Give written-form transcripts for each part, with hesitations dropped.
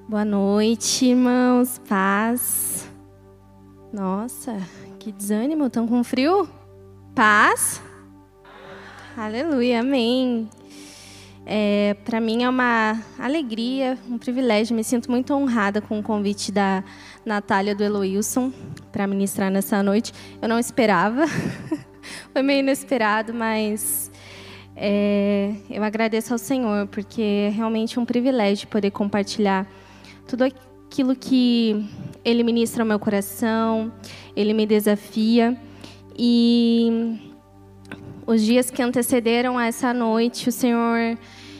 Boa noite, irmãos. Paz. Nossa, que desânimo. Estão com frio? Paz. Aleluia, amém. Para mim é uma alegria, um privilégio. Me sinto muito honrada com o convite da Natália do Eloilson para ministrar nessa noite. Eu não esperava. Foi meio inesperado, mas eu agradeço ao Senhor, porque é realmente um privilégio poder compartilhar tudo aquilo que Ele ministra ao meu coração, Ele me desafia. E os dias que antecederam a essa noite, o Senhor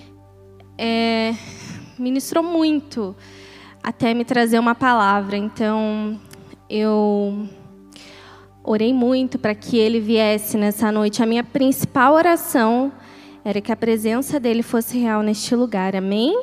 ministrou muito até me trazer uma palavra. Então, eu orei muito para que Ele viesse nessa noite. A minha principal oração era que a presença dEle fosse real neste lugar. Amém?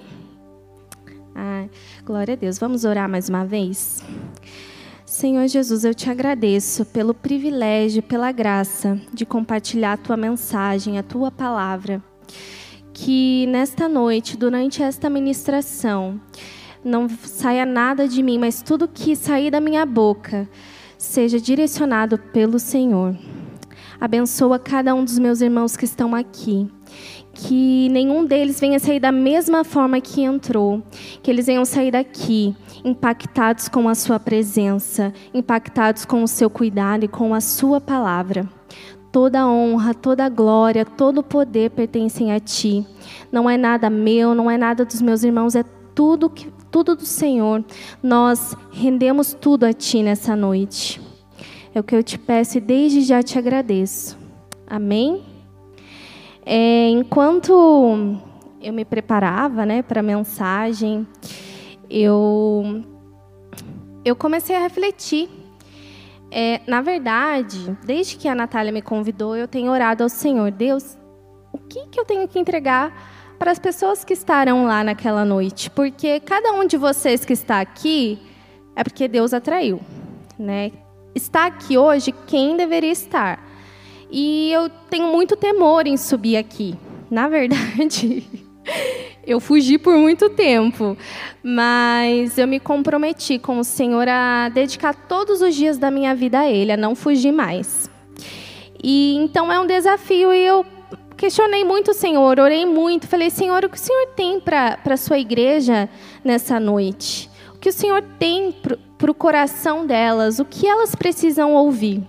Glória a Deus. Vamos orar mais uma vez? Senhor Jesus, eu te agradeço pelo privilégio, pela graça de compartilhar a Tua mensagem, a Tua palavra. Que nesta noite, durante esta ministração, não saia nada de mim, mas tudo que sair da minha boca seja direcionado pelo Senhor. Abençoa cada um dos meus irmãos que estão aqui. Que nenhum deles venha sair da mesma forma que entrou. Que eles venham sair daqui impactados com a sua presença, impactados com o seu cuidado e com a sua palavra. Toda a honra, toda a glória, todo o poder pertencem a Ti. Não é nada meu, não é nada dos meus irmãos, é tudo do Senhor. Nós rendemos tudo a Ti nessa noite. É o que eu te peço e desde já te agradeço. Amém? Enquanto eu me preparava, para a mensagem, eu comecei a refletir. Na verdade, desde que a Natália me convidou, eu tenho orado ao Senhor. Deus, o que eu tenho que entregar para as pessoas que estarão lá naquela noite? Porque cada um de vocês que está aqui é porque Deus atraiu, Está aqui hoje quem deveria estar. E eu tenho muito temor em subir aqui. Na verdade, eu fugi por muito tempo, mas eu me comprometi com o Senhor a dedicar todos os dias da minha vida a Ele, a não fugir mais. E então é um desafio e eu questionei muito o Senhor, orei muito, falei, Senhor, o que o Senhor tem para a sua igreja nessa noite? O que o Senhor tem para o coração delas? O que elas precisam ouvir?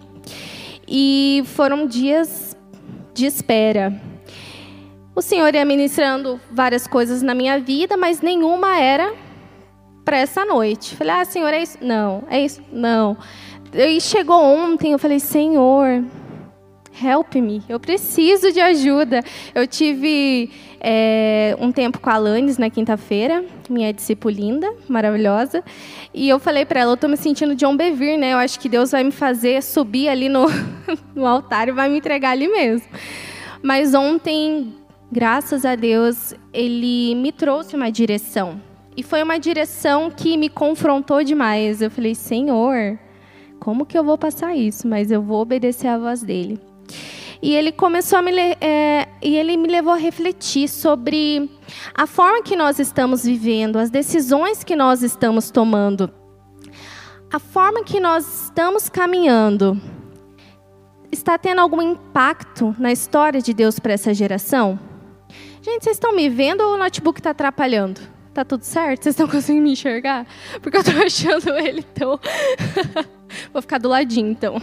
E foram dias de espera. O Senhor ia ministrando várias coisas na minha vida, mas nenhuma era para essa noite. Falei, Senhor, é isso? Não. É isso? Não. E chegou ontem, eu falei, Senhor, help me, eu preciso de ajuda. Eu tive um tempo com a Alanis na quinta-feira, minha discipulinda, maravilhosa, e eu falei para ela, eu estou me sentindo John Bevere, Eu acho que Deus vai me fazer subir ali no altar e vai me entregar ali mesmo. Mas ontem, graças a Deus, Ele me trouxe uma direção. E foi uma direção que me confrontou demais. Eu falei, Senhor, como que eu vou passar isso? Mas eu vou obedecer à voz dEle. E ele começou e ele me levou a refletir sobre a forma que nós estamos vivendo, as decisões que nós estamos tomando, a forma que nós estamos caminhando. Está tendo algum impacto na história de Deus para essa geração? Gente, vocês estão me vendo ou o notebook está atrapalhando? Tá tudo certo? Vocês estão conseguindo me enxergar? Porque eu estou achando ele, então... Vou ficar do ladinho, então.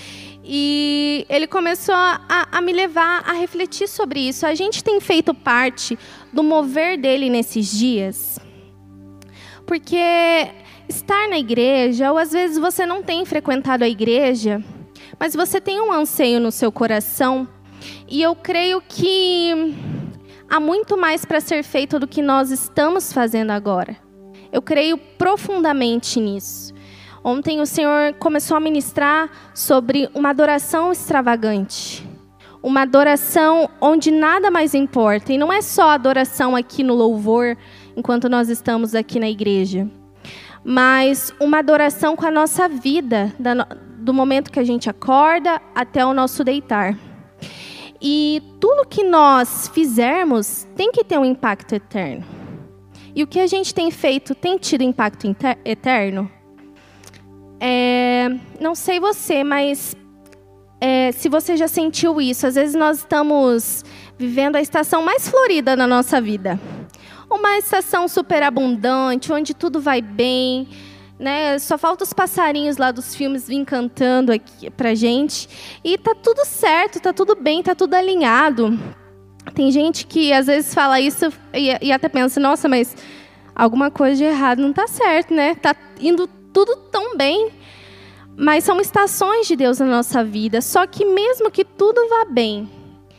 E ele começou a me levar a refletir sobre isso. A gente tem feito parte do mover dele nesses dias. Porque estar na igreja, ou às vezes você não tem frequentado a igreja, mas você tem um anseio no seu coração. E eu creio que há muito mais para ser feito do que nós estamos fazendo agora. Eu creio profundamente nisso. Ontem o Senhor começou a ministrar sobre uma adoração extravagante. Uma adoração onde nada mais importa. E não é só adoração aqui no louvor, enquanto nós estamos aqui na igreja. Mas uma adoração com a nossa vida, do momento que a gente acorda até o nosso deitar. E tudo que nós fizermos tem que ter um impacto eterno. E o que a gente tem feito tem tido impacto eterno? Não sei você, mas se você já sentiu isso, às vezes nós estamos vivendo a estação mais florida da nossa vida. Uma estação super abundante, onde tudo vai bem, né? Só falta os passarinhos lá dos filmes vir cantando aqui pra gente. E tá tudo certo, tá tudo bem, tá tudo alinhado. Tem gente que às vezes fala isso e até pensa, nossa, mas alguma coisa de errado não tá certo, né? Tá indo tudo tão bem. Mas são estações de Deus na nossa vida. Só que mesmo que tudo vá bem,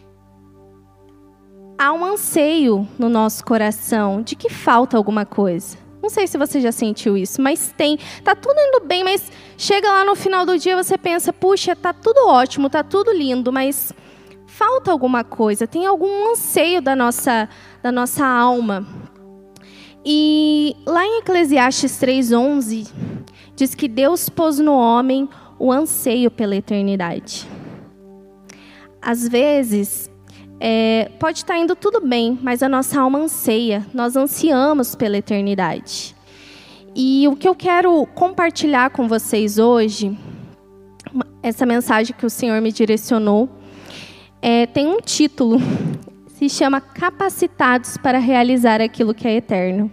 há um anseio no nosso coração de que falta alguma coisa. Não sei se você já sentiu isso, mas tem. Tá tudo indo bem, mas chega lá no final do dia você pensa, puxa, tá tudo ótimo, tá tudo lindo, mas falta alguma coisa, tem algum anseio da nossa alma. E lá em Eclesiastes 3:11, diz que Deus pôs no homem o anseio pela eternidade. Às vezes, pode estar indo tudo bem, mas a nossa alma anseia, nós ansiamos pela eternidade. E o que eu quero compartilhar com vocês hoje, essa mensagem que o Senhor me direcionou, tem um título, se chama Capacitados para Realizar Aquilo que é Eterno.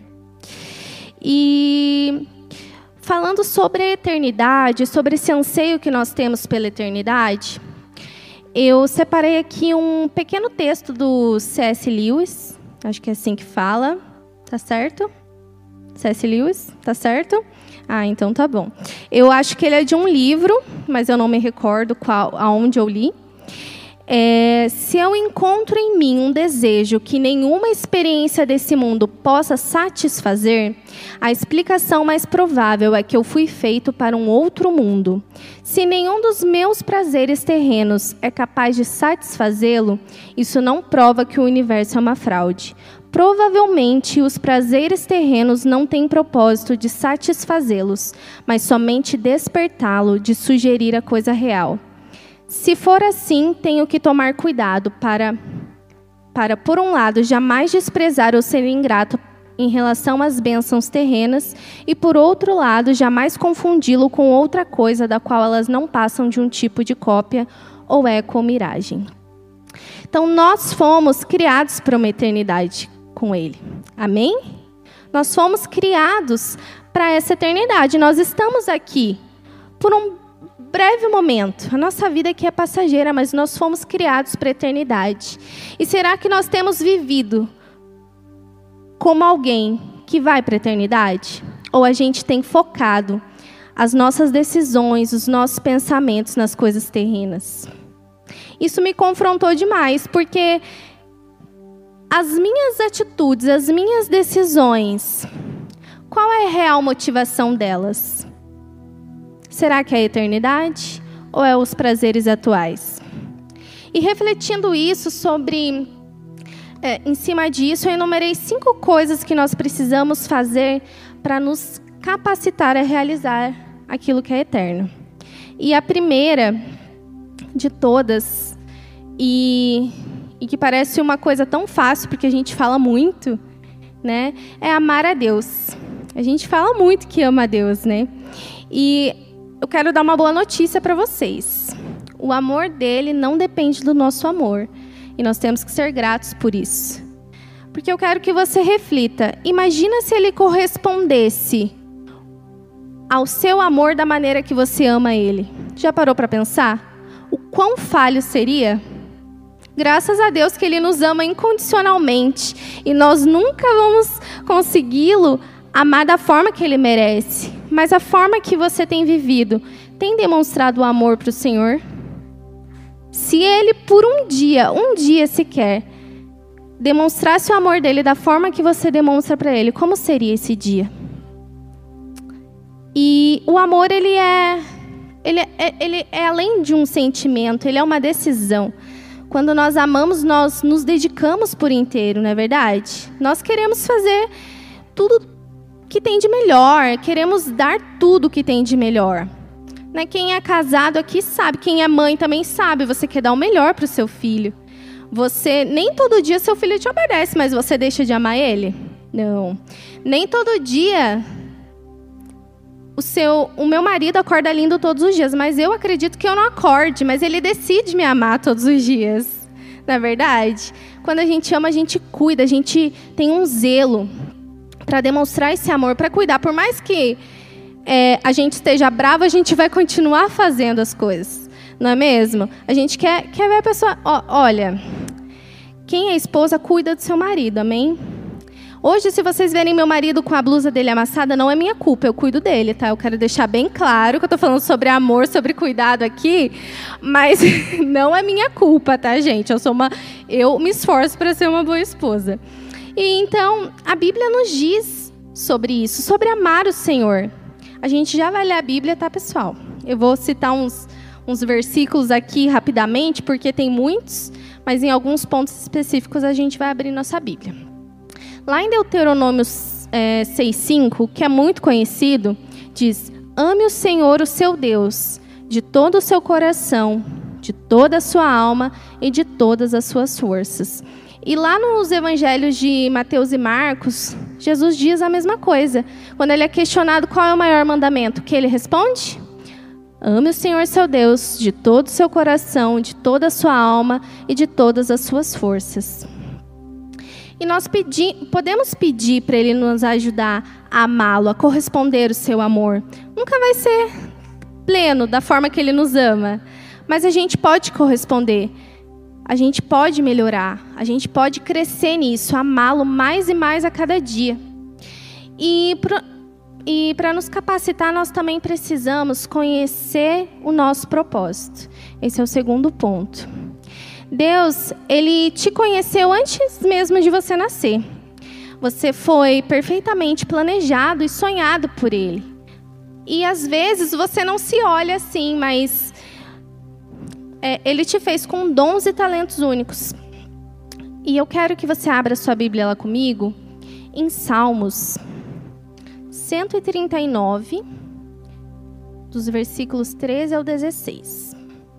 E falando sobre a eternidade, sobre esse anseio que nós temos pela eternidade, eu separei aqui um pequeno texto do C.S. Lewis, acho que é assim que fala, tá certo? C.S. Lewis, tá certo? Ah, então tá bom. Eu acho que ele é de um livro, mas eu não me recordo aonde eu li. Se eu encontro em mim um desejo que nenhuma experiência desse mundo possa satisfazer, a explicação mais provável é que eu fui feito para um outro mundo. Se nenhum dos meus prazeres terrenos é capaz de satisfazê-lo, isso não prova que o universo é uma fraude. Provavelmente, os prazeres terrenos não têm propósito de satisfazê-los, mas somente despertá-lo de sugerir a coisa real. Se for assim, tenho que tomar cuidado para, por um lado, jamais desprezar ou ser ingrato em relação às bênçãos terrenas e, por outro lado, jamais confundi-lo com outra coisa da qual elas não passam de um tipo de cópia ou eco ou miragem. Então, nós fomos criados para uma eternidade com Ele. Amém? Nós fomos criados para essa eternidade. Nós estamos aqui por um breve momento. A nossa vida aqui é passageira, mas nós fomos criados para a eternidade. E será que nós temos vivido como alguém que vai para a eternidade? Ou a gente tem focado as nossas decisões, os nossos pensamentos nas coisas terrenas? Isso me confrontou demais, porque as minhas atitudes, as minhas decisões, qual é a real motivação delas? Será que é a eternidade ou é os prazeres atuais? E refletindo isso em cima disso, eu enumerei 5 coisas que nós precisamos fazer para nos capacitar a realizar aquilo que é eterno. E a primeira de todas, e que parece uma coisa tão fácil, porque a gente fala muito, né, é amar a Deus. A gente fala muito que ama a Deus, né? E eu quero dar uma boa notícia para vocês. O amor dele não depende do nosso amor. E nós temos que ser gratos por isso. Porque eu quero que você reflita. Imagina se ele correspondesse ao seu amor da maneira que você ama ele. Já parou para pensar? O quão falho seria? Graças a Deus que ele nos ama incondicionalmente. E nós nunca vamos consegui-lo amar da forma que ele merece. Mas a forma que você tem vivido tem demonstrado o amor para o Senhor? Se ele, por um dia sequer, demonstrasse o amor dele da forma que você demonstra para ele, como seria esse dia? E o amor, ele é além de um sentimento, ele é uma decisão. Quando nós amamos, nós nos dedicamos por inteiro, não é verdade? Nós queremos fazer tudo que tem de melhor, queremos dar tudo que tem de melhor. Né? Quem é casado aqui sabe, quem é mãe também sabe, você quer dar o melhor para o seu filho. Nem todo dia seu filho te obedece, mas você deixa de amar ele? Não. Nem todo dia o meu marido acorda lindo todos os dias, mas eu acredito que eu não acorde, mas ele decide me amar todos os dias. Não é verdade? Quando a gente ama, a gente cuida, a gente tem um zelo para demonstrar esse amor, para cuidar. Por mais que a gente esteja bravo, a gente vai continuar fazendo as coisas. Não é mesmo? A gente quer ver a pessoa... Olha, quem é esposa cuida do seu marido, amém? Hoje, se vocês verem meu marido com a blusa dele amassada, não é minha culpa, eu cuido dele, tá? Eu quero deixar bem claro que eu tô falando sobre amor, sobre cuidado aqui, mas não é minha culpa, tá, gente? Eu me esforço para ser uma boa esposa. E então, a Bíblia nos diz sobre isso, sobre amar o Senhor. A gente já vai ler a Bíblia, tá, pessoal? Eu vou citar uns versículos aqui rapidamente, porque tem muitos, mas em alguns pontos específicos a gente vai abrir nossa Bíblia. Lá em Deuteronômio 6,5, que é muito conhecido, diz: ame o Senhor, o seu Deus, de todo o seu coração, de toda a sua alma e de todas as suas forças. E lá nos evangelhos de Mateus e Marcos, Jesus diz a mesma coisa. Quando ele é questionado qual é o maior mandamento, o que ele responde? Ame o Senhor, seu Deus, de todo o seu coração, de toda a sua alma e de todas as suas forças. E nós podemos pedir para Ele nos ajudar a amá-lo, a corresponder o seu amor. Nunca vai ser pleno da forma que Ele nos ama, mas a gente pode corresponder, a gente pode melhorar, a gente pode crescer nisso, amá-lo mais e mais a cada dia. E para nos capacitar, nós também precisamos conhecer o nosso propósito. Esse é o segundo ponto. Deus, Ele te conheceu antes mesmo de você nascer. Você foi perfeitamente planejado e sonhado por Ele. E às vezes você não se olha assim, mas Ele te fez com dons e talentos únicos. E eu quero que você abra sua Bíblia lá comigo, em Salmos 139, dos versículos 13 ao 16.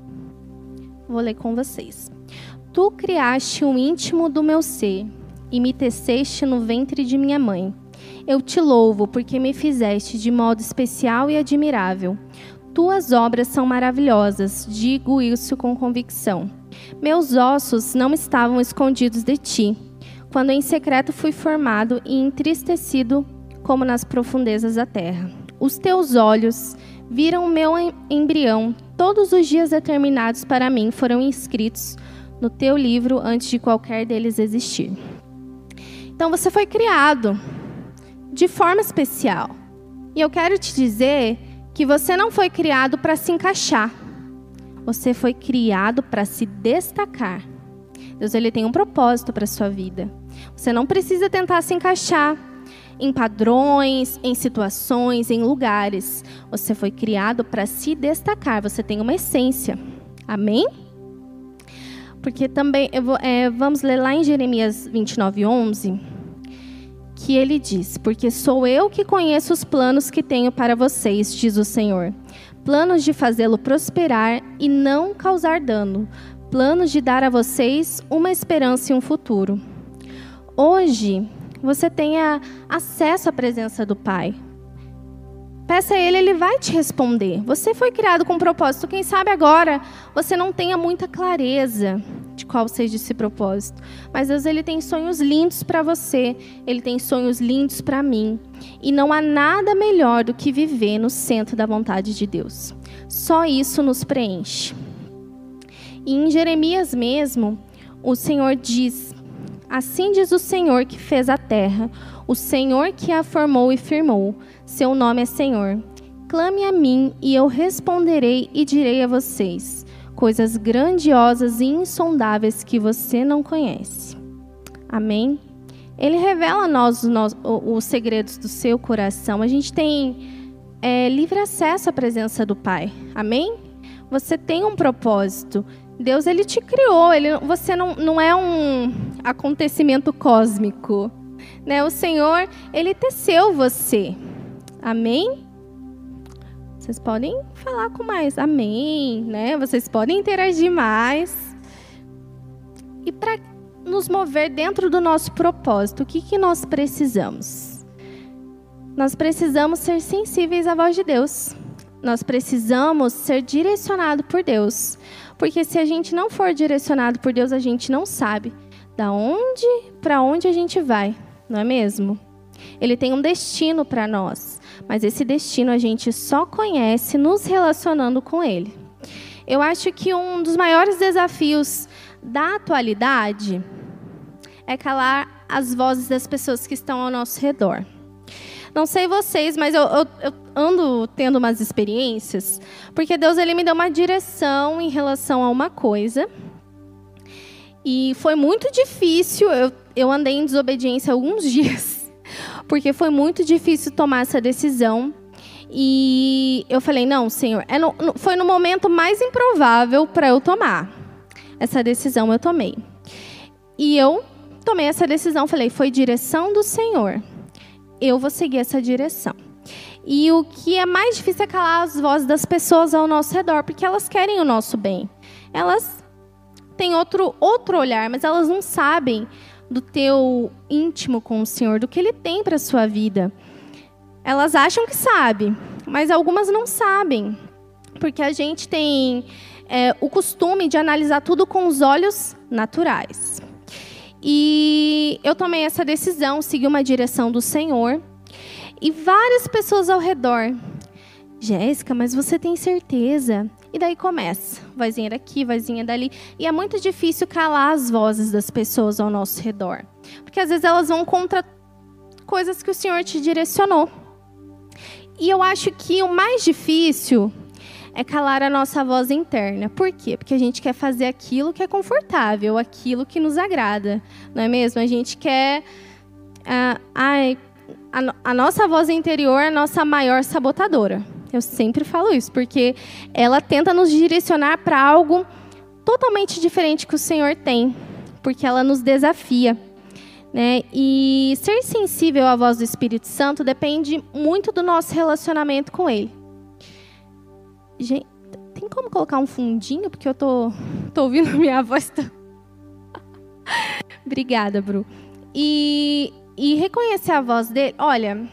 Vou ler com vocês. Tu criaste o íntimo do meu ser e me teceste no ventre de minha mãe. Eu te louvo porque me fizeste de modo especial e admirável. Tuas obras são maravilhosas, digo isso com convicção. Meus ossos não estavam escondidos de ti, quando em secreto fui formado e entristecido como nas profundezas da terra. Os teus olhos viram o meu embrião. Todos os dias determinados para mim foram inscritos no teu livro antes de qualquer deles existir. Então você foi criado de forma especial. E eu quero te dizer que você não foi criado para se encaixar. Você foi criado para se destacar. Deus, Ele tem um propósito para a sua vida. Você não precisa tentar se encaixar em padrões, em situações, em lugares. Você foi criado para se destacar. Você tem uma essência. Amém? Porque também, vamos ler lá em Jeremias 29:11, que ele diz: porque sou eu que conheço os planos que tenho para vocês, diz o Senhor. Planos de fazê-lo prosperar e não causar dano. Planos de dar a vocês uma esperança e um futuro. Hoje, você tenha acesso à presença do Pai. Peça a Ele, Ele vai te responder. Você foi criado com um propósito. Quem sabe agora você não tenha muita clareza de qual seja esse propósito. Mas Deus, Ele tem sonhos lindos para você. Ele tem sonhos lindos para mim. E não há nada melhor do que viver no centro da vontade de Deus. Só isso nos preenche. E em Jeremias mesmo, o Senhor diz: assim diz o Senhor que fez a terra, o Senhor que a formou e firmou. Seu nome é Senhor. Clame a mim e eu responderei e direi a vocês coisas grandiosas e insondáveis que você não conhece. Amém? Ele revela a nós os segredos do seu coração. A gente tem livre acesso à presença do Pai. Amém? Você tem um propósito. Deus, Ele te criou. Você não é um acontecimento cósmico, né? O Senhor, Ele teceu você. Amém? Vocês podem falar com mais amém, né? Vocês podem interagir mais. E nos mover dentro do nosso propósito, o que nós precisamos? Nós precisamos ser sensíveis à voz de Deus. Nós precisamos ser direcionados por Deus. Porque se a gente não for direcionado por Deus, a gente não sabe para onde a gente vai, não é mesmo? Ele tem um destino para nós, mas esse destino a gente só conhece nos relacionando com Ele. Eu acho que um dos maiores desafios da atualidade é calar as vozes das pessoas que estão ao nosso redor. Não sei vocês, mas eu ando tendo umas experiências, porque Deus ele me deu uma direção em relação a uma coisa. E foi muito difícil, eu andei em desobediência alguns dias, porque foi muito difícil tomar essa decisão. E eu falei, não, Senhor, foi no momento mais improvável para eu tomar. Essa decisão eu tomei. E eu tomei essa decisão, falei, foi direção do Senhor. Eu vou seguir essa direção. E o que é mais difícil é calar as vozes das pessoas ao nosso redor, porque elas querem o nosso bem. Elas têm outro olhar, mas elas não sabem do teu íntimo com o Senhor, do que Ele tem para a sua vida. Elas acham que sabem, mas algumas não sabem, porque a gente tem o costume de analisar tudo com os olhos naturais. E eu tomei essa decisão, segui uma direção do Senhor. E várias pessoas ao redor. Jéssica, mas você tem certeza? E daí começa. Vozinha daqui, vozinha dali. E é muito difícil calar as vozes das pessoas ao nosso redor. Porque às vezes elas vão contra coisas que o Senhor te direcionou. E eu acho que o mais difícil é calar a nossa voz interna. Por quê? Porque a gente quer fazer aquilo que é confortável, aquilo que nos agrada, não é mesmo? A gente quer... a nossa voz interior é a nossa maior sabotadora. Eu sempre falo isso, porque ela tenta nos direcionar para algo totalmente diferente que o Senhor tem, porque ela nos desafia, né? E ser sensível à voz do Espírito Santo depende muito do nosso relacionamento com Ele. Gente, tem como colocar um fundinho? Porque eu tô ouvindo a minha voz. Obrigada, Bru. E reconhecer a voz dele. Olha,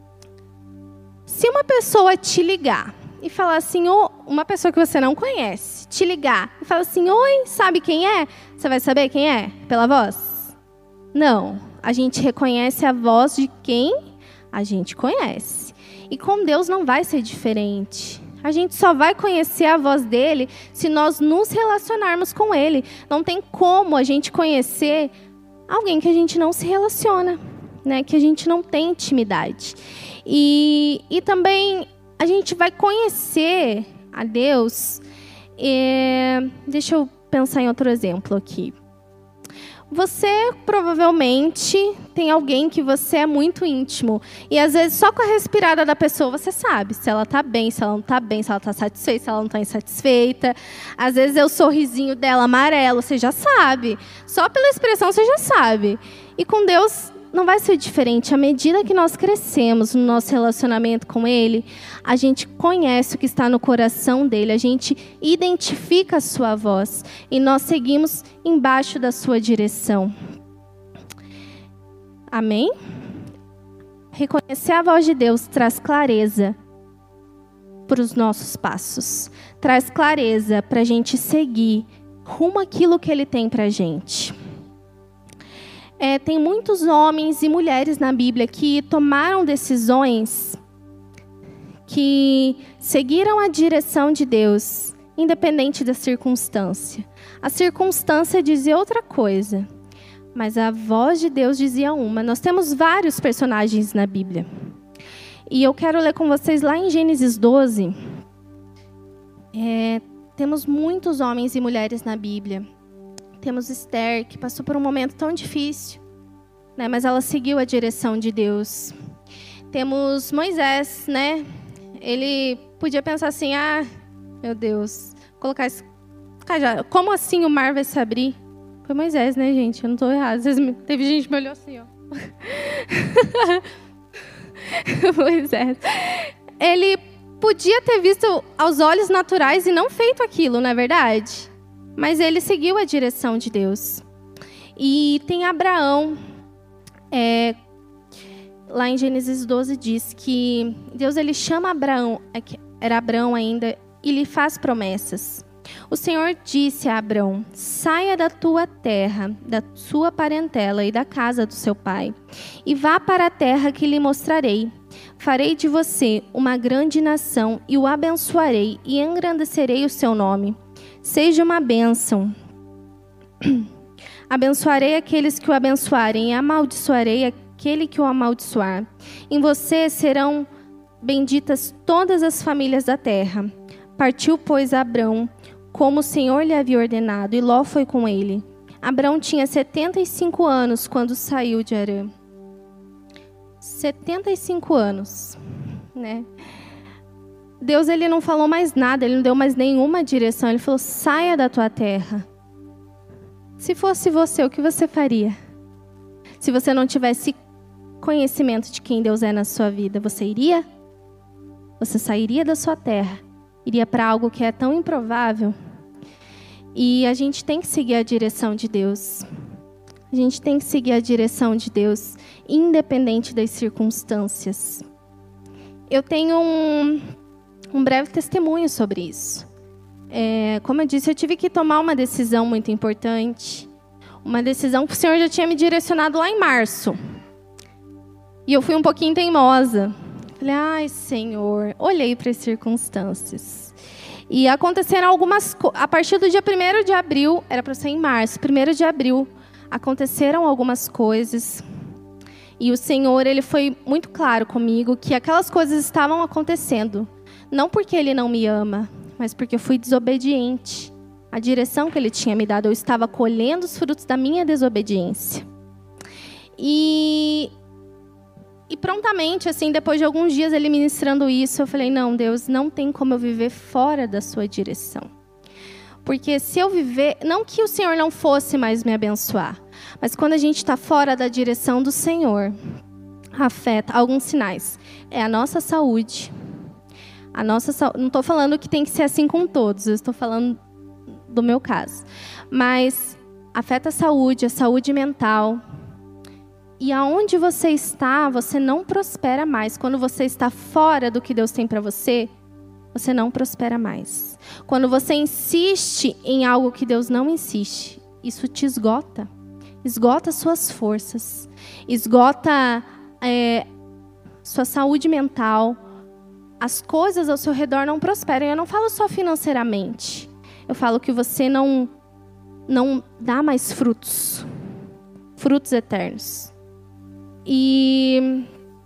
se uma pessoa te ligar e falar assim, uma pessoa que você não conhece, te ligar e falar assim, oi, sabe quem é? Você vai saber quem é? Pela voz? Não. A gente reconhece a voz de quem a gente conhece. E com Deus não vai ser diferente. A gente só vai conhecer a voz dele se nós nos relacionarmos com ele. Não tem como a gente conhecer alguém que a gente não se relaciona, né? Que a gente não tem intimidade. E também a gente vai conhecer a Deus. Deixa eu pensar em outro exemplo aqui. Você provavelmente tem alguém que você é muito íntimo. E às vezes só com a respirada da pessoa você sabe se ela está bem, se ela não está bem, se ela está satisfeita, se ela não está insatisfeita. Às vezes é o sorrisinho dela amarelo, você já sabe. Só pela expressão você já sabe. E com Deus não vai ser diferente. À medida que nós crescemos no nosso relacionamento com Ele, a gente conhece o que está no coração dele, a gente identifica a sua voz e nós seguimos embaixo da sua direção. Amém? Reconhecer a voz de Deus traz clareza para os nossos passos. Traz clareza para a gente seguir rumo àquilo que Ele tem para a gente. Tem muitos homens e mulheres na Bíblia que tomaram decisões, que seguiram a direção de Deus, independente da circunstância. A circunstância dizia outra coisa, mas a voz de Deus dizia uma. Nós temos vários personagens na Bíblia. E eu quero ler com vocês lá em Gênesis 12. Temos muitos homens e mulheres na Bíblia. Temos Esther, que passou por um momento tão difícil, né? Mas ela seguiu a direção de Deus. Temos Moisés, né? Ele podia pensar assim, meu Deus, colocar esse cajado. Como assim o mar vai se abrir? Foi Moisés, né, gente? Eu não estou errada. Teve gente que me olhou assim, ó. Moisés. Ele podia ter visto aos olhos naturais e não feito aquilo, não é verdade? Mas ele seguiu a direção de Deus. E tem Abraão, lá em Gênesis 12 diz que Deus ele chama Abraão, era Abraão ainda, e lhe faz promessas. O Senhor disse a Abraão: saia da tua terra, da sua parentela e da casa do seu pai, e vá para a terra que lhe mostrarei. Farei de você uma grande nação e o abençoarei e engrandecerei o seu nome. Seja uma bênção. Abençoarei aqueles que o abençoarem e amaldiçoarei aquele que o amaldiçoar. Em você serão benditas todas as famílias da terra. Partiu, pois, Abrão, como o Senhor lhe havia ordenado, e Ló foi com ele. Abrão tinha 75 anos quando saiu de Harã. 75 anos, né? Deus ele não falou mais nada, ele não deu mais nenhuma direção. Ele falou: saia da tua terra. Se fosse você, o que você faria? Se você não tivesse conhecimento de quem Deus é na sua vida, você iria? Você sairia da sua terra, iria para algo que é tão improvável? E a gente tem que seguir a direção de Deus. A gente tem que seguir a direção de Deus, independente das circunstâncias. Eu tenho um breve testemunho sobre isso. Como eu disse, eu tive que tomar uma decisão muito importante. Uma decisão que o Senhor já tinha me direcionado lá em março. E eu fui um pouquinho teimosa. Falei: ai, Senhor, olhei para as circunstâncias. E aconteceram algumas coisas. A partir do dia 1º de abril, era para ser em março, 1º de abril, aconteceram algumas coisas. E o Senhor, ele foi muito claro comigo que aquelas coisas estavam acontecendo. Não porque Ele não me ama, mas porque eu fui desobediente. A direção que Ele tinha me dado, eu estava colhendo os frutos da minha desobediência. E prontamente, assim, depois de alguns dias Ele ministrando isso, eu falei: não, Deus, não tem como eu viver fora da sua direção. Porque se eu viver, não que o Senhor não fosse mais me abençoar, mas quando a gente está fora da direção do Senhor, afeta alguns sinais. É a nossa saúde. Não estou falando que tem que ser assim com todos, eu estou falando do meu caso. Mas afeta a saúde mental. E aonde você está, você não prospera mais. Quando você está fora do que Deus tem para você, você não prospera mais. Quando você insiste em algo que Deus não insiste, isso te esgota. Esgota suas forças. Esgota sua saúde mental. As coisas ao seu redor não prosperam. Eu não falo só financeiramente. Eu falo que você não dá mais frutos. Frutos eternos. E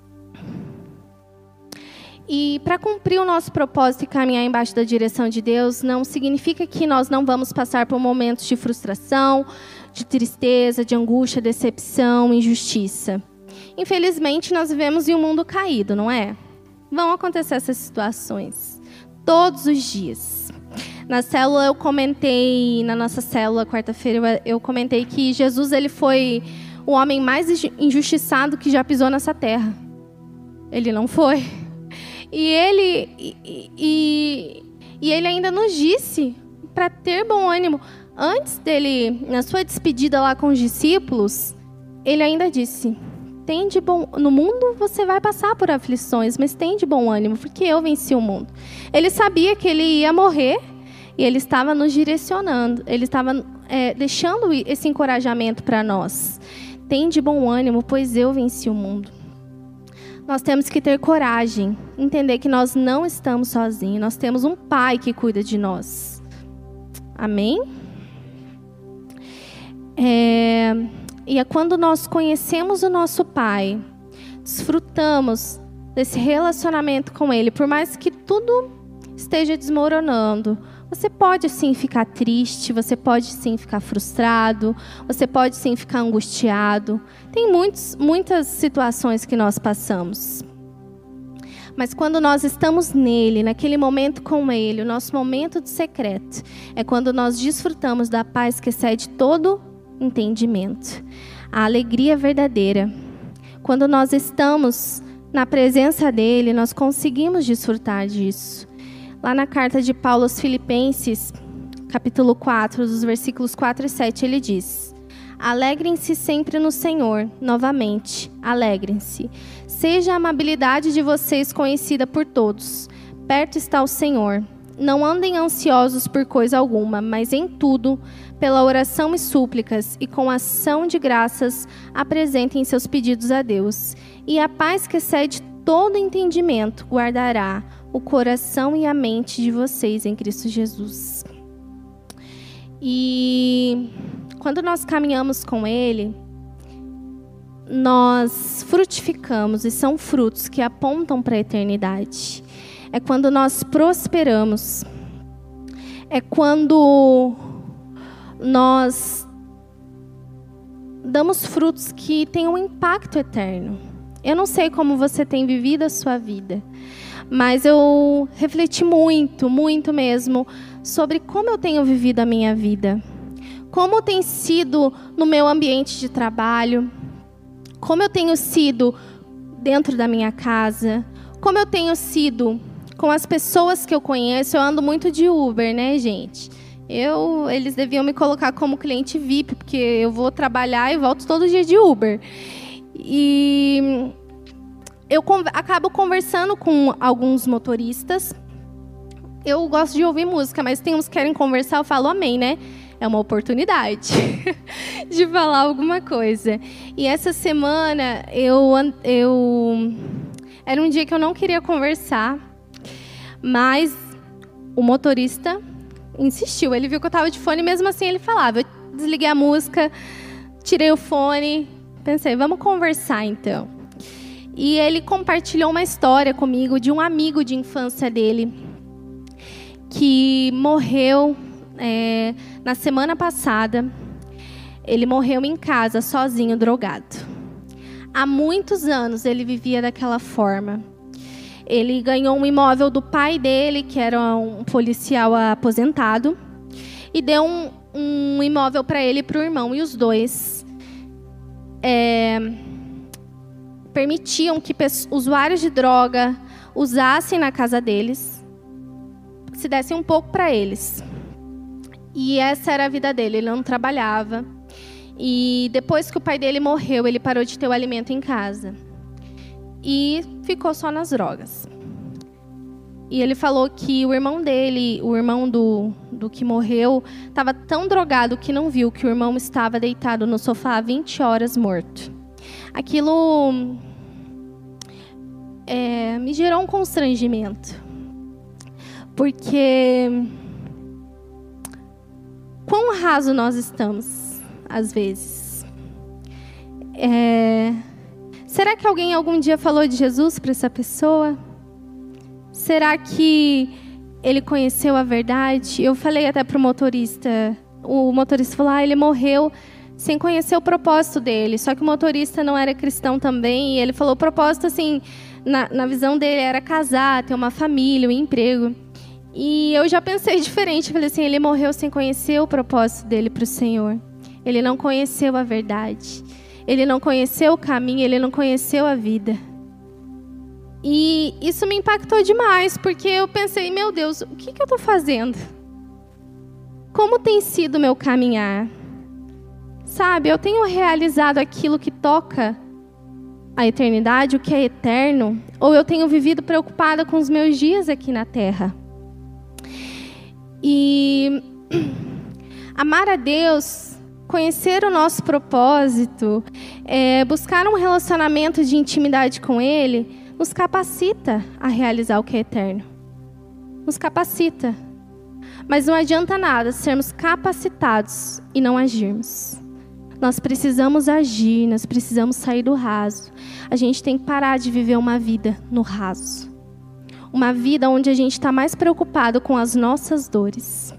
para cumprir o nosso propósito e caminhar embaixo da direção de Deus, não significa que nós não vamos passar por momentos de frustração, de tristeza, de angústia, decepção, injustiça. Infelizmente, nós vivemos em um mundo caído, não é? Vão acontecer essas situações todos os dias. Na célula eu comentei, na nossa célula, quarta-feira, eu comentei que Jesus ele foi o homem mais injustiçado que já pisou nessa terra. Ele não foi. E ele ainda nos disse para ter bom ânimo. Antes dele, na sua despedida lá com os discípulos, ele ainda disse: no mundo você vai passar por aflições, mas tem de bom ânimo, porque eu venci o mundo. Ele sabia que ele ia morrer e ele estava nos direcionando, ele estava deixando esse encorajamento para nós. Tem de bom ânimo, pois eu venci o mundo. Nós temos que ter coragem, entender que nós não estamos sozinhos, nós temos um Pai que cuida de nós. Amém? E é quando nós conhecemos o nosso Pai, desfrutamos desse relacionamento com Ele, por mais que tudo esteja desmoronando, você pode sim ficar triste, você pode sim ficar frustrado, você pode sim ficar angustiado. Tem muitas situações que nós passamos. Mas quando nós estamos nele, naquele momento com Ele, o nosso momento de secreto, é quando nós desfrutamos da paz que excede todo entendimento. A alegria verdadeira. Quando nós estamos na presença dele, nós conseguimos desfrutar disso. Lá na carta de Paulo aos Filipenses, capítulo 4, dos versículos 4 e 7, ele diz: Alegrem-se sempre no Senhor. Novamente, alegrem-se. Seja a amabilidade de vocês conhecida por todos. Perto está o Senhor. Não andem ansiosos por coisa alguma, mas em tudo, pela oração e súplicas, e com ação de graças, apresentem seus pedidos a Deus. E a paz que excede todo entendimento guardará o coração e a mente de vocês em Cristo Jesus. E quando nós caminhamos com Ele, nós frutificamos, e são frutos que apontam para a eternidade. É quando nós prosperamos. É quando nós damos frutos que têm um impacto eterno. Eu não sei como você tem vivido a sua vida, mas eu refleti muito, muito mesmo, sobre como eu tenho vivido a minha vida. Como tem sido no meu ambiente de trabalho, como eu tenho sido dentro da minha casa, como eu tenho sido com as pessoas que eu conheço. Eu ando muito de Uber, né, gente? Eles deviam me colocar como cliente VIP, porque eu vou trabalhar e volto todo dia de Uber. E eu acabo conversando com alguns motoristas. Eu gosto de ouvir música, mas tem uns que querem conversar, eu falo amém, né? É uma oportunidade de falar alguma coisa. E essa semana, era um dia que eu não queria conversar, mas o motorista insistiu. Ele viu que eu estava de fone, mesmo assim ele falava. Eu desliguei a música, tirei o fone, pensei, vamos conversar então. E ele compartilhou uma história comigo de um amigo de infância dele, que morreu na semana passada. Ele morreu em casa, sozinho, drogado. Há muitos anos ele vivia daquela forma. Ele ganhou um imóvel do pai dele, que era um policial aposentado, e deu um imóvel para ele e para o irmão. E os dois permitiam que usuários de droga usassem na casa deles, se dessem um pouco para eles. E essa era a vida dele. Ele não trabalhava. E depois que o pai dele morreu, ele parou de ter o alimento em casa. E ficou só nas drogas. E ele falou que o irmão dele, o irmão do que morreu, estava tão drogado que não viu que o irmão estava deitado no sofá há 20 horas morto. Aquilo me gerou um constrangimento. Porque quão raso nós estamos, às vezes. Será que alguém algum dia falou de Jesus para essa pessoa? Será que ele conheceu a verdade? Eu falei até para o motorista falou, ele morreu sem conhecer o propósito dele. Só que o motorista não era cristão também, e ele falou, o propósito, assim, na visão dele, era casar, ter uma família, um emprego. E eu já pensei diferente, falei assim, ele morreu sem conhecer o propósito dele para o Senhor. Ele não conheceu a verdade. Ele não conheceu o caminho, ele não conheceu a vida. E isso me impactou demais, porque eu pensei, meu Deus, o que eu estou fazendo? Como tem sido o meu caminhar? Sabe, eu tenho realizado aquilo que toca a eternidade, o que é eterno? Ou eu tenho vivido preocupada com os meus dias aqui na Terra? E amar a Deus, conhecer o nosso propósito, buscar um relacionamento de intimidade com Ele, nos capacita a realizar o que é eterno. Nos capacita. Mas não adianta nada sermos capacitados e não agirmos. Nós precisamos agir, nós precisamos sair do raso. A gente tem que parar de viver uma vida no raso. Uma vida onde a gente está mais preocupado com as nossas dores.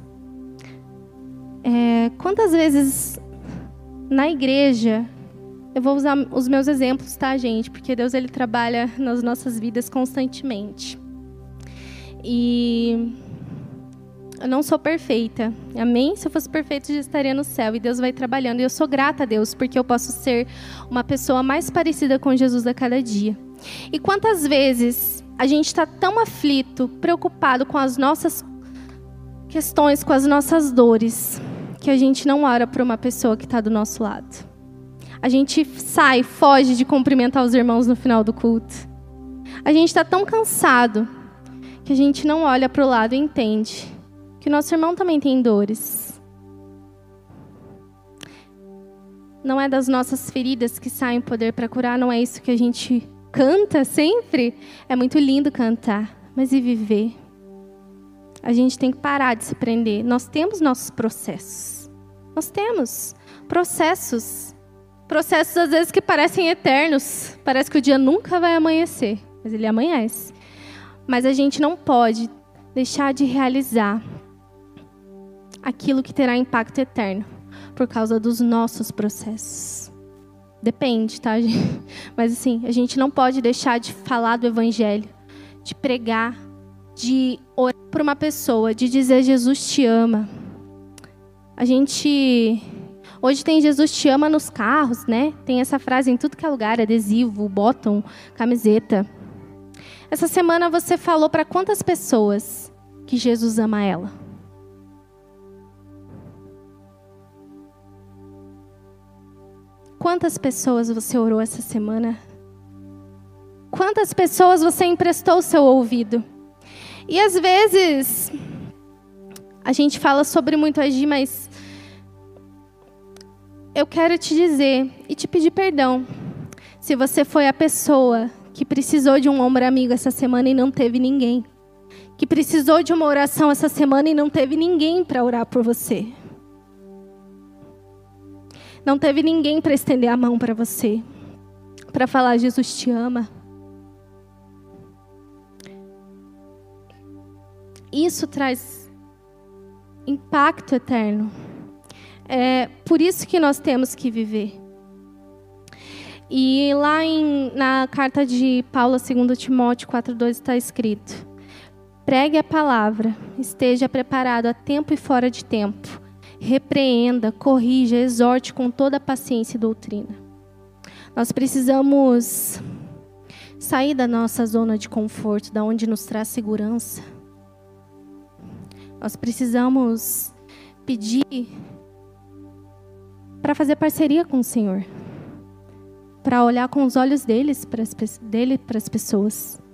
Quantas vezes na igreja, eu vou usar os meus exemplos, tá, gente? Porque Deus, Ele trabalha nas nossas vidas constantemente. E eu não sou perfeita, amém? Se eu fosse perfeita, eu já estaria no céu, e Deus vai trabalhando. E eu sou grata a Deus, porque eu posso ser uma pessoa mais parecida com Jesus a cada dia. E quantas vezes a gente está tão aflito, preocupado com as nossas questões, com as nossas dores, que a gente não ora por uma pessoa que está do nosso lado. A gente foge de cumprimentar os irmãos no final do culto. A gente está tão cansado que a gente não olha para o lado e entende que o nosso irmão também tem dores. Não é das nossas feridas que sai o poder para curar, não é isso que a gente canta sempre. É muito lindo cantar, mas e viver? A gente tem que parar de se prender. Nós temos nossos processos. Nós temos processos. Processos, às vezes, que parecem eternos. Parece que o dia nunca vai amanhecer, mas ele amanhece. Mas a gente não pode deixar de realizar aquilo que terá impacto eterno por causa dos nossos processos. Depende, tá, gente? Mas assim, a gente não pode deixar de falar do evangelho, de pregar, de orar por uma pessoa, de dizer Jesus te ama. A gente hoje tem Jesus te ama nos carros, né? Tem essa frase em tudo que é lugar, adesivo, bottom, camiseta. Essa semana você falou para quantas pessoas que Jesus ama ela? Quantas pessoas você orou essa semana? Quantas pessoas você emprestou o seu ouvido? E às vezes, a gente fala sobre muito agir, mas eu quero te dizer e te pedir perdão. Se você foi a pessoa que precisou de um ombro amigo essa semana e não teve ninguém. Que precisou de uma oração essa semana e não teve ninguém para orar por você. Não teve ninguém para estender a mão para você, para falar Jesus te ama. Isso traz impacto eterno. É por isso que nós temos que viver. E lá na carta de Paulo, 2 Timóteo 4,2 está escrito: pregue a palavra, esteja preparado a tempo e fora de tempo. Repreenda, corrija, exorte com toda a paciência e doutrina. Nós precisamos sair da nossa zona de conforto, da onde nos traz segurança. Nós precisamos pedir para fazer parceria com o Senhor, para olhar com os olhos dele para as pessoas.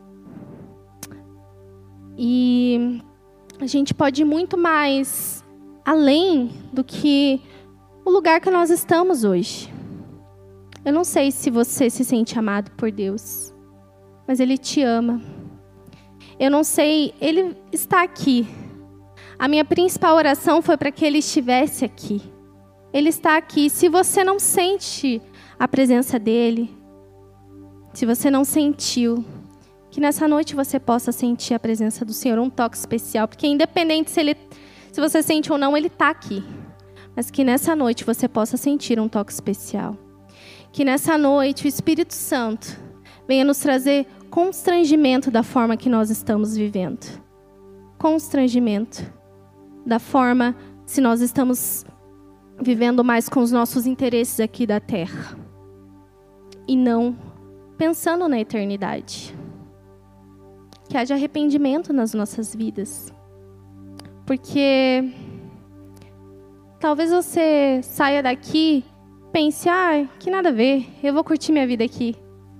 E a gente pode ir muito mais além do que o lugar que nós estamos hoje. Eu não sei se você se sente amado por Deus, mas Ele te ama. Eu não sei, Ele está aqui. A minha principal oração foi para que Ele estivesse aqui. Ele está aqui. Se você não sente a presença dEle, se você não sentiu, que nessa noite você possa sentir a presença do Senhor, um toque especial, porque independente se você sente ou não, Ele está aqui. Mas que nessa noite você possa sentir um toque especial. Que nessa noite o Espírito Santo venha nos trazer constrangimento da forma que nós estamos vivendo. Constrangimento da forma se nós estamos vivendo mais com os nossos interesses aqui da terra. E não pensando na eternidade. Que haja arrependimento nas nossas vidas. Porque talvez você saia daqui e pense, que nada a ver, eu vou curtir minha vida aqui.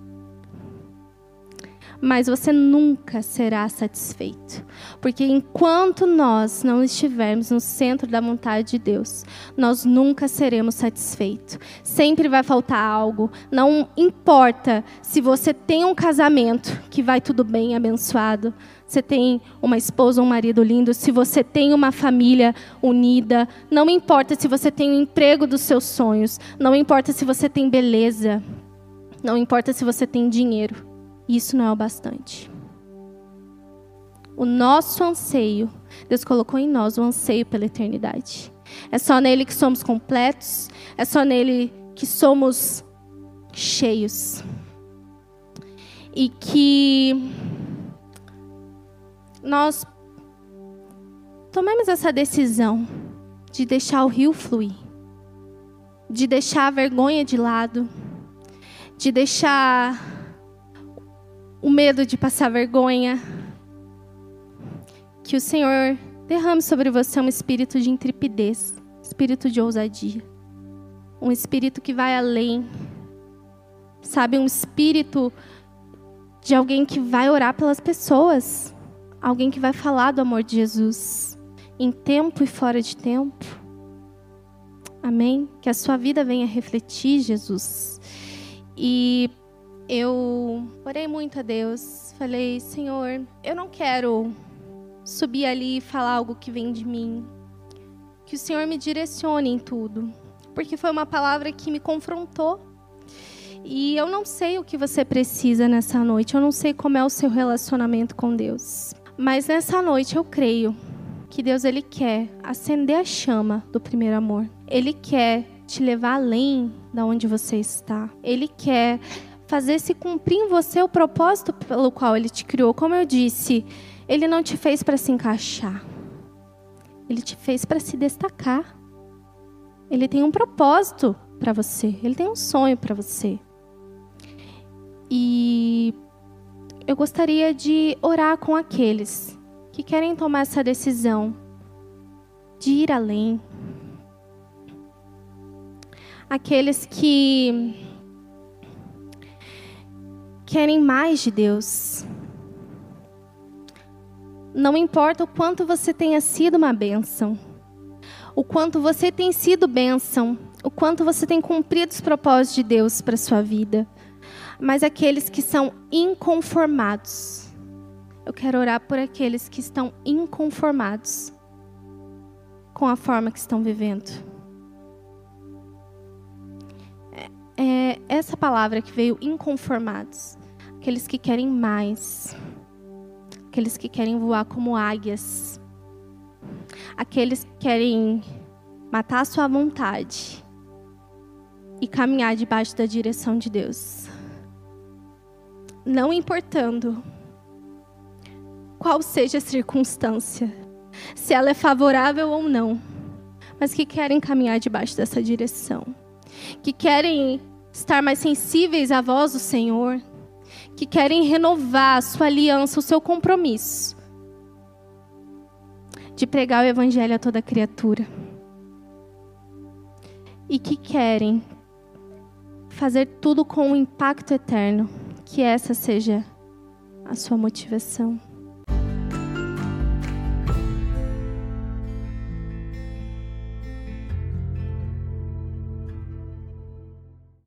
Mas você nunca será satisfeito. Porque enquanto nós não estivermos no centro da vontade de Deus, nós nunca seremos satisfeitos. Sempre vai faltar algo. Não importa se você tem um casamento que vai tudo bem, abençoado. Você tem uma esposa, um marido lindo. Se você tem uma família unida. Não importa se você tem o emprego dos seus sonhos. Não importa se você tem beleza. Não importa se você tem dinheiro. Isso não é o bastante. O nosso anseio, Deus colocou em nós o anseio pela eternidade. É só nele que somos completos, é só nele que somos cheios. E que nós tomemos essa decisão de deixar o rio fluir, de deixar a vergonha de lado, de deixar o medo de passar vergonha. Que o Senhor derrame sobre você um espírito de intrepidez, espírito de ousadia, um espírito que vai além, sabe, um espírito de alguém que vai orar pelas pessoas, alguém que vai falar do amor de Jesus, em tempo e fora de tempo. Amém? Que a sua vida venha refletir Jesus. E eu orei muito a Deus, falei, Senhor, eu não quero subir ali e falar algo que vem de mim, que o Senhor me direcione em tudo, porque foi uma palavra que me confrontou. E eu não sei o que você precisa nessa noite, eu não sei como é o seu relacionamento com Deus. Mas nessa noite eu creio que Deus, Ele quer acender a chama do primeiro amor. Ele quer te levar além da onde você está. Ele quer fazer se cumprir em você o propósito pelo qual Ele te criou. Como eu disse, Ele não te fez para se encaixar. Ele te fez para se destacar. Ele tem um propósito para você. Ele tem um sonho para você. E eu gostaria de orar com aqueles que querem tomar essa decisão de ir além. Aqueles que querem mais de Deus. Não importa o quanto você tenha sido uma bênção, o quanto você tem sido bênção, o quanto você tem cumprido os propósitos de Deus para a sua vida. Mas aqueles que são inconformados, eu quero orar por aqueles que estão inconformados com a forma que estão vivendo. É essa palavra que veio, inconformados. Aqueles que querem mais. Aqueles que querem voar como águias. Aqueles que querem matar a sua vontade e caminhar debaixo da direção de Deus. Não importando qual seja a circunstância, se ela é favorável ou não, mas que querem caminhar debaixo dessa direção, que querem estar mais sensíveis à voz do Senhor, que querem renovar a sua aliança, o seu compromisso de pregar o Evangelho a toda criatura, e que querem fazer tudo com um impacto eterno. Que essa seja a sua motivação.